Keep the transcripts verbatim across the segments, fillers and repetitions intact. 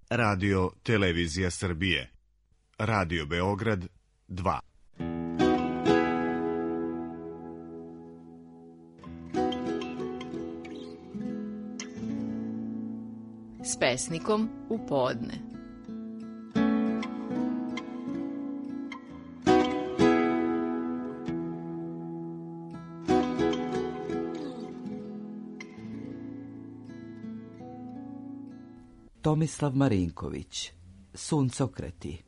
Radio Televizija Srbije. Radio Beograd dva. S pesnikom u podne. Tomislav Marinković, Suncokreti.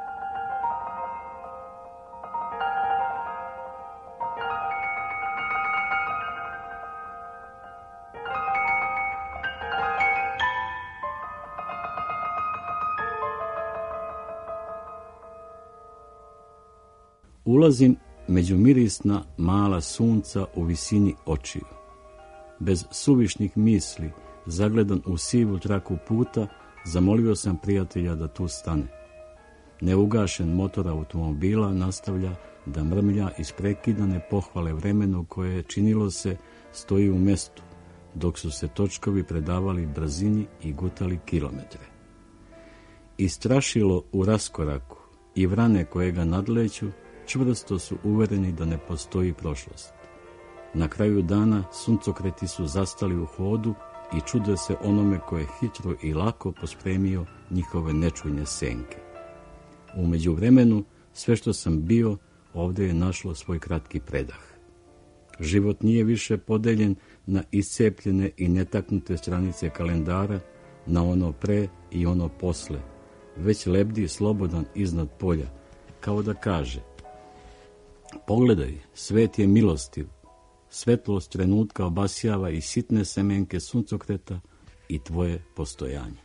Ulazim među mirisna mala sunca u visini očiju. Bez suvišnih misli, zagledan u sivu traku puta, zamolio sam prijatelja da tu stane. Neugašen motor automobila nastavlja da mrmlja isprekidane pohvale vremenu koje, činilo se, stoji u mestu, dok su se točkovi predavali brzini i gutali kilometre. I strašilo u raskoraku i vrane koje ga nadleću čvrsto su uvereni da ne postoji prošlost. Na kraju dana suncokreti su zastali u hodu i čude se onome koje je hitro i lako pospremio njihove nečujne senke. U međuvremenu, sve što sam bio, ovdje je našlo svoj kratki predah. Život nije više podeljen na iscepljene i netaknute stranice kalendara, na ono pre i ono posle, već lebdi slobodan iznad polja, kao da kaže: pogledaj, svet je milostiv, svetlost trenutka obasjava i sitne semenke suncokreta i tvoje postojanje.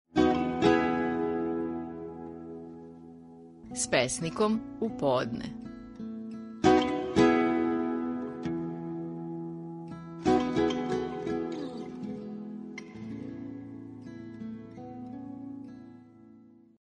S pesnikom u podne.